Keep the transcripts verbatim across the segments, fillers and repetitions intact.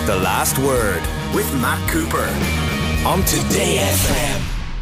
The Last Word with Matt Cooper on Today F M.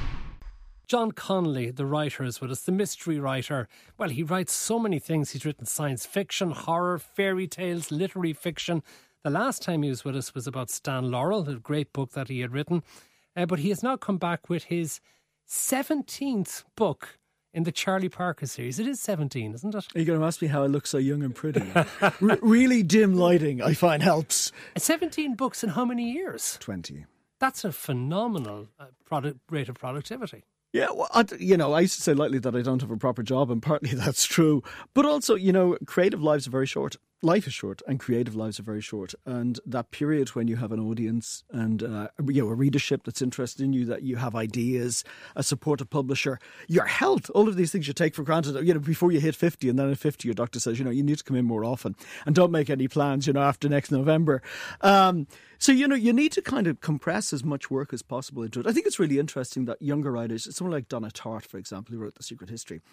John Connolly, the writer, is with us, the mystery writer. Well, he writes so many things. He's written science fiction, horror, fairy tales, literary fiction. The last time he was with us was about Stan Laurel, a great book that he had written. Uh, but he has now come back with his seventeenth book in the Charlie Parker series. It is seventeen, isn't it? Are you going to ask me how I look so young and pretty? R- really dim lighting, I find, helps. seventeen books in how many years? twenty. That's a phenomenal uh, product, rate of productivity. Yeah, well, I, you know, I used to say lightly that I don't have a proper job, and partly that's true. But also, you know, creative lives are very short. Life is short, and creative lives are very short. And that period when you have an audience and uh, you know, a readership that's interested in you, that you have ideas, a supportive publisher, your health, all of these things you take for granted. You know, before you hit fifty, and then at fifty, your doctor says, you know, you need to come in more often, and don't make any plans, you know, after next November. Um, so, you know, you need to kind of compress as much work as possible into it. I think it's really interesting that younger writers, someone like Donna Tartt, for example, who wrote The Secret History,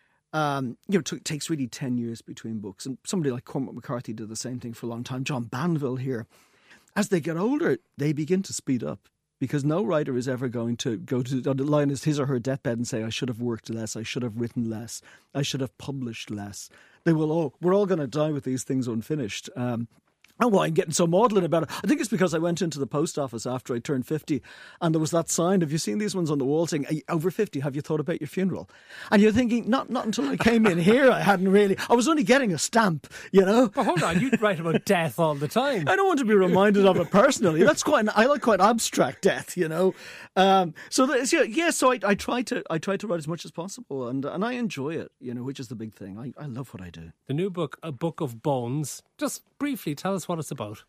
Um, you know, it t- takes really ten years between books. And somebody like Cormac McCarthy did the same thing for a long time. John Banville here. As they get older, they begin to speed up, because no writer is ever going to go to the line as his or her deathbed and say, I should have worked less, I should have written less, I should have published less. They will all, we're all going to die with these things unfinished. Um, Oh, why I'm getting so maudlin about it. I think it's because I went into the post office after I turned fifty, and there was that sign, have you seen these ones on the wall saying, over fifty, have you thought about your funeral? And you're thinking, not not until I came in here, I hadn't really, I was only getting a stamp, you know. But hold on, you write about death all the time. I don't want to be reminded of it personally. That's quite, an, I like quite abstract death, you know. Um, so, that, yeah, yeah, so I, I try to I try to write as much as possible, and and I enjoy it, you know, which is the big thing. I, I love what I do. The new book, A Book of Bones, just briefly tell us what it's about.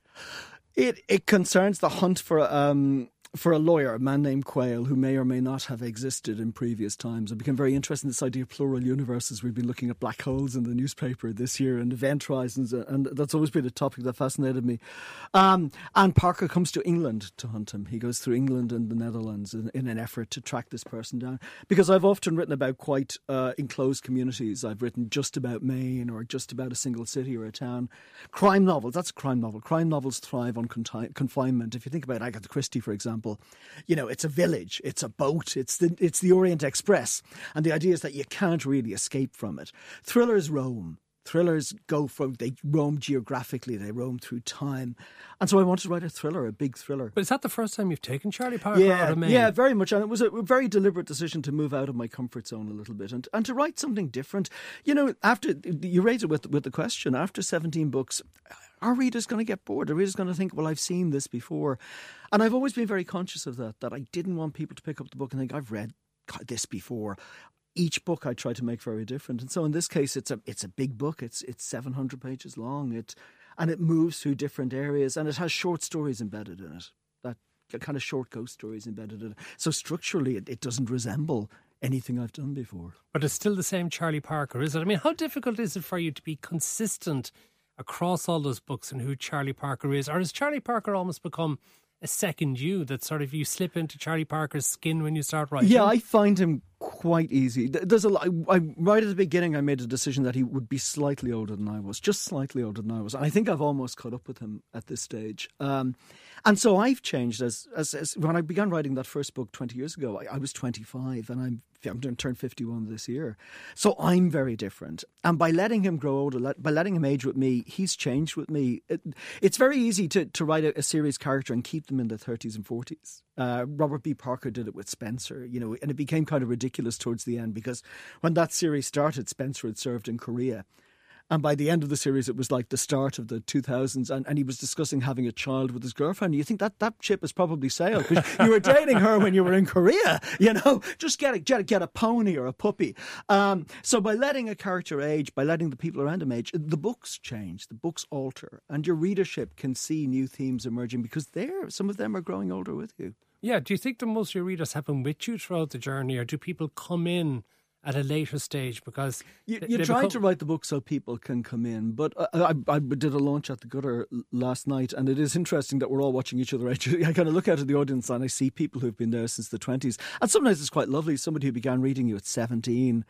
It it concerns the hunt for um for a lawyer, a man named Quayle, who may or may not have existed in previous times. I became very interested in this idea of plural universes. We've been looking at black holes in the newspaper this year and event horizons, and that's always been a topic that fascinated me. Um, and Parker comes to England to hunt him. He goes through England and the Netherlands in, in an effort to track this person down. Because I've often written about quite uh, enclosed communities. I've written just about Maine or just about a single city or a town. Crime novels, that's a crime novel. Crime novels thrive on conti- confinement. If you think about Agatha Christie, for example, you know, it's a village, it's a boat, it's the it's the Orient Express, and the idea is that you can't really escape from it. Thrillers roam. Thrillers go from, they roam geographically, they roam through time. And so I wanted to write a thriller, a big thriller. But is that the first time you've taken Charlie Parker yeah, out of Maine? Yeah, very much. And it was a very deliberate decision to move out of my comfort zone a little bit and, and to write something different. You know, after, you raised it with, with the question, after seventeen books, our reader's going to get bored. The reader's going to think, well, I've seen this before. And I've always been very conscious of that, that I didn't want people to pick up the book and think, I've read this before. Each book I try to make very different. And so in this case, it's a it's a big book. It's it's seven hundred pages long. It and it moves through different areas, and it has short stories embedded in it. That kind of short ghost stories embedded in it. So structurally, it, it doesn't resemble anything I've done before. But it's still the same Charlie Parker, is it? I mean, how difficult is it for you to be consistent across all those books and who Charlie Parker is? Or has Charlie Parker almost become a second you, that sort of you slip into Charlie Parker's skin when you start writing? Yeah, I find him quite easy. There's a lot, I, right at the beginning I made a decision that he would be slightly older than I was, just slightly older than I was. And I think I've almost caught up with him at this stage. Um, and so I've changed as, as, as when I began writing that first book twenty years ago, I, I was twenty-five and I'm I'm going to turn fifty-one this year. So I'm very different. And by letting him grow older, let, by letting him age with me, he's changed with me. It, it's very easy to, to write a, a series character and keep them in their thirties and forties. Uh, Robert B. Parker did it with Spencer, you know, and it became kind of ridiculous towards the end because when that series started, Spencer had served in Korea. And by the end of the series, it was like the start of the two thousands, and, and he was discussing having a child with his girlfriend. You think that that ship has probably sailed because you were dating her when you were in Korea, you know? Just get a, get, get a pony or a puppy. Um, so by letting a character age, by letting the people around him age, the books change, the books alter, and your readership can see new themes emerging because they're, some of them are growing older with you. Yeah, do you think that most of your readers have been with you throughout the journey, or do people come in at a later stage because you, you try become... to write the book so people can come in, but I, I, I did a launch at the Gutter last night, and it is interesting that we're all watching each other. I kind of look out at the audience and I see people who've been there since the twenties, and sometimes it's quite lovely. Somebody who began reading you at seventeen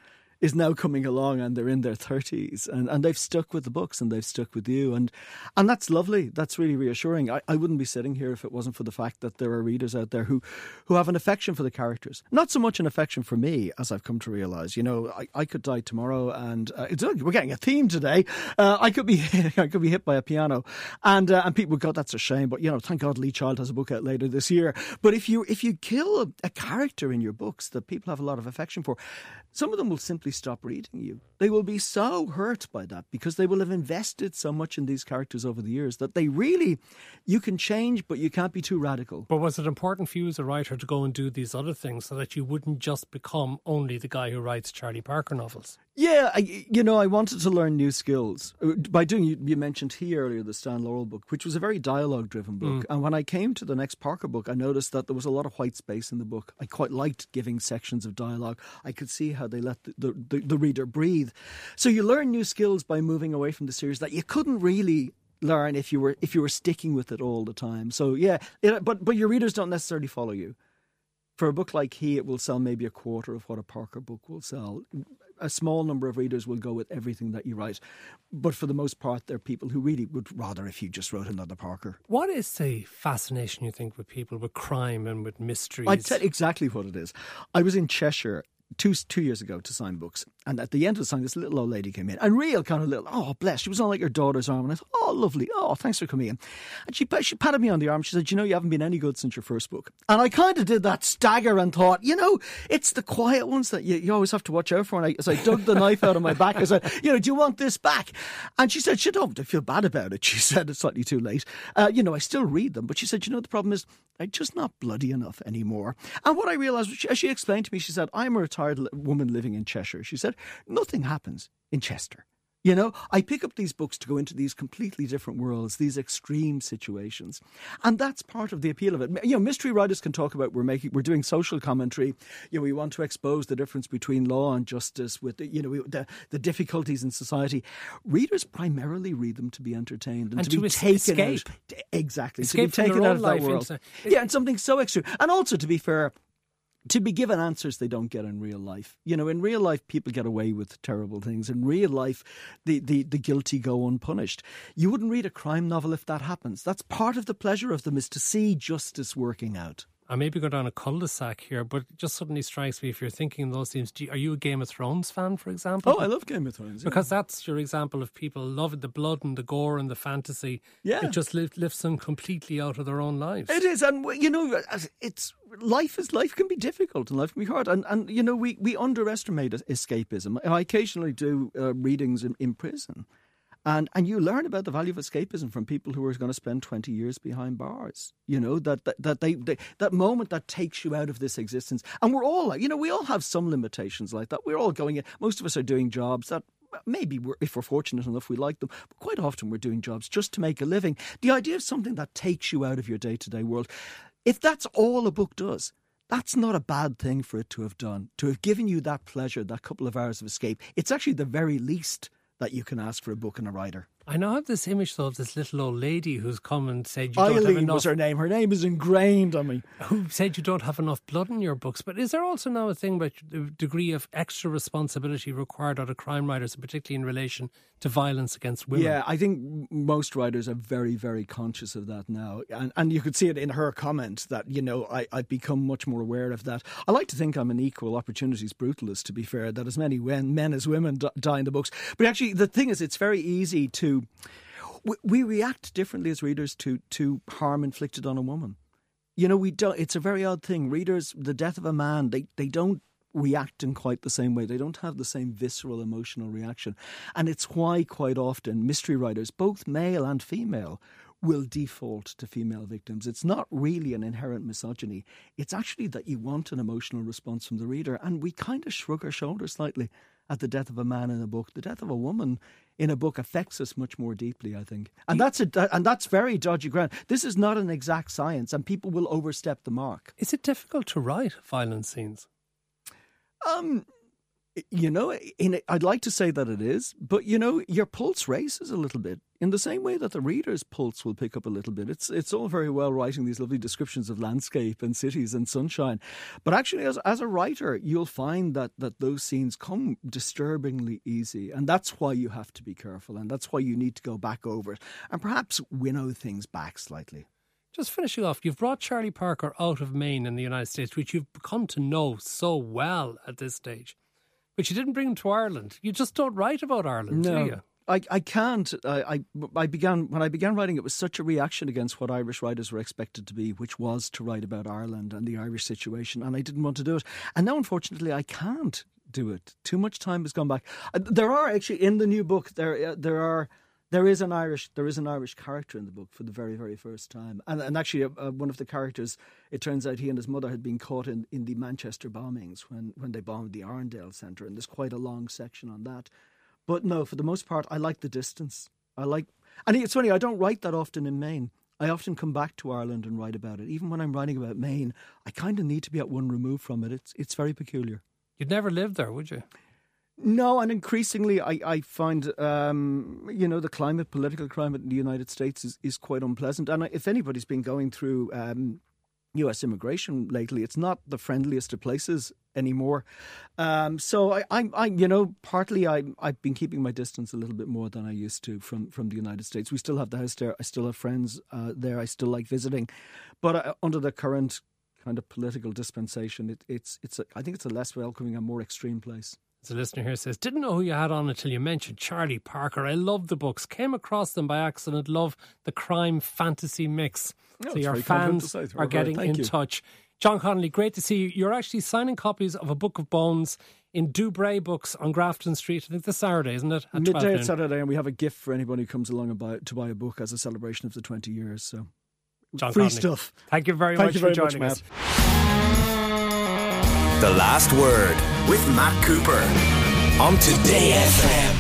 is now coming along and they're in their thirties and, and they've stuck with the books and they've stuck with you. And and that's lovely. That's really reassuring. I, I wouldn't be sitting here if it wasn't for the fact that there are readers out there who, who have an affection for the characters. Not so much an affection for me, as I've come to realise. You know, I, I could die tomorrow and uh, it's, we're getting a theme today. Uh, I could be I could be hit by a piano and uh, and people go, that's a shame. But, you know, thank God Lee Child has a book out later this year. But if you, if you kill a, a character in your books that people have a lot of affection for, some of them will simply stop reading you. They will be so hurt by that because they will have invested so much in these characters over the years that they really, you can change, but you can't be too radical. But was it important for you as a writer to go and do these other things so that you wouldn't just become only the guy who writes Charlie Parker novels? Yeah, I, you know, I wanted to learn new skills. By doing, you, you mentioned He earlier, the Stan Laurel book, which was a very dialogue-driven book. Mm. And when I came to the next Parker book, I noticed that there was a lot of white space in the book. I quite liked giving sections of dialogue. I could see how they let the, the, the, the reader breathe. So you learn new skills by moving away from the series that you couldn't really learn if you were if you were sticking with it all the time. So yeah, it, but but your readers don't necessarily follow you. For a book like He, it will sell maybe a quarter of what a Parker book will sell. A small number of readers will go with everything that you write. But for the most part, they're people who really would rather if you just wrote another Parker. What is the fascination, you think, with people with crime and with mysteries? I'd tell you exactly what it is. I was in Cheshire two two years ago to sign books. And at the end of the sign, this little old lady came in. And real kind of little, oh, bless. She was on like her daughter's arm. And I thought, oh, lovely. Oh, thanks for coming in. And she, she patted me on the arm. She said, you know, you haven't been any good since your first book. And I kind of did that stagger and thought, you know, it's the quiet ones that you, you always have to watch out for. And I, as I dug the knife out of my back, I said, you know, do you want this back? And she said, shut up. I feel bad about it. She said, it's slightly too late. Uh, you know, I still read them. But she said, you know, the problem is I'm just not bloody enough anymore. And what I realised, she, as she explained to me, she said, I'm a retired woman living in Cheshire. She said, nothing happens in Chester. You know, I pick up these books to go into these completely different worlds, these extreme situations. And that's part of the appeal of it. You know, mystery writers can talk about we're making, we're doing social commentary. You know, we want to expose the difference between law and justice with, the, you know, the, the difficulties in society. Readers primarily read them to be entertained and, and to, to be es- taken escape. out. Exactly. Escape to be taken out of that world. Into, yeah, and something so extreme. And also, to be fair, to be given answers they don't get in real life. You know, in real life, people get away with terrible things. In real life, the, the, the guilty go unpunished. You wouldn't read a crime novel if that happens. That's part of the pleasure of them, is to see justice working out. I maybe go down a cul-de-sac here, but it just suddenly strikes me, if you're thinking those things, do you, are you a Game of Thrones fan, for example? Oh, I love Game of Thrones. Yeah. Because that's your example of people loving the blood and the gore and the fantasy. Yeah. It just lift, lifts them completely out of their own lives. It is, and you know, it's life is life can be difficult and life can be hard, and and you know, we we underestimate escapism. I occasionally do uh, readings in, in prison. And and you learn about the value of escapism from people who are going to spend twenty years behind bars. You know, that that, that they, they that moment that takes you out of this existence. And we're all, you know, we all have some limitations like that. We're all going in. Most of us are doing jobs that maybe we're, if we're fortunate enough, we like them. But quite often we're doing jobs just to make a living. The idea of something that takes you out of your day-to-day world, if that's all a book does, that's not a bad thing for it to have done. To have given you that pleasure, that couple of hours of escape. It's actually the very least that you can ask for a book and a writer. I now have this image, though, of this little old lady who's come and said you don't Eileen have enough. was her name. Her name is ingrained on me. Who said you don't have enough blood in your books. But is there also now a thing about the degree of extra responsibility required out of crime writers, particularly in relation to violence against women? Yeah, I think most writers are very, very conscious of that now. And and you could see it in her comment that, you know, I, I've become much more aware of that. I like to think I'm an equal opportunities brutalist, to be fair, that as many men as women die in the books. But actually, the thing is, it's very easy to... We, we react differently as readers to, to harm inflicted on a woman. You know, we don't. It's a very odd thing. Readers, the death of a man, they, they don't react in quite the same way. They don't have the same visceral emotional reaction. And it's why quite often mystery writers, both male and female, will default to female victims. It's not really an inherent misogyny. It's actually that you want an emotional response from the reader. And we kind of shrug our shoulders slightly at the death of a man in a book. The death of a woman in a book affects us much more deeply, I think. And that's a, and that's very dodgy ground. This is not an exact science, and people will overstep the mark. Is it difficult to write violent scenes? Um, You know, in I'd like to say that it is, but you know, your pulse races a little bit in the same way that the reader's pulse will pick up a little bit. It's it's all very well writing these lovely descriptions of landscape and cities and sunshine, but actually, as as a writer, you'll find that that those scenes come disturbingly easy, and that's why you have to be careful, and that's why you need to go back over it and perhaps winnow things back slightly. Just finishing off, you've brought Charlie Parker out of Maine in the United States, which you've come to know so well at this stage. But you didn't bring him to Ireland. You just don't write about Ireland, no, do you? I, I can't. I, I I began when I began writing. It was such a reaction against what Irish writers were expected to be, which was to write about Ireland and the Irish situation, and I didn't want to do it. And now, unfortunately, I can't do it. Too much time has gone back. There are actually in the new book there uh, there are. There is an Irish, there is an Irish character in the book for the very, very first time, and and actually, uh, one of the characters. It turns out he and his mother had been caught in, in the Manchester bombings when, when they bombed the Arndale Centre, and there's quite a long section on that. But no, for the most part, I like the distance. I like, and it's funny. I don't write that often in Maine. I often come back to Ireland and write about it. Even when I'm writing about Maine, I kind of need to be at one remove from it. It's it's very peculiar. You'd never live there, would you? No, and increasingly I, I find, um, you know, the climate, political climate in the United States is, is quite unpleasant. And if anybody's been going through um, U S immigration lately, it's not the friendliest of places anymore. Um, so, I, I, I, you know, partly I, I've been keeping my distance a little bit more than I used to from, from the United States. We still have the house there. I still have friends uh, there. I still like visiting. But uh, under the current kind of political dispensation, it, it's, it's a, I think it's a less welcoming and more extreme place. The listener here says, didn't know who you had on until you mentioned Charlie Parker. I love the books. Came across them by accident. Love the crime fantasy mix. No, so your fans are getting in you. touch. John Connolly, great to see you. You're actually signing copies of A Book of Bones in Dubray Books on Grafton Street. I think this Saturday, isn't it? At Midday at Saturday, and we have a gift for anybody who comes along and buy, to buy a book as a celebration of the twenty years. So, John free Connolly, stuff. Thank you very Thank much you very for joining much, us. The Last Word with Matt Cooper on Today F M.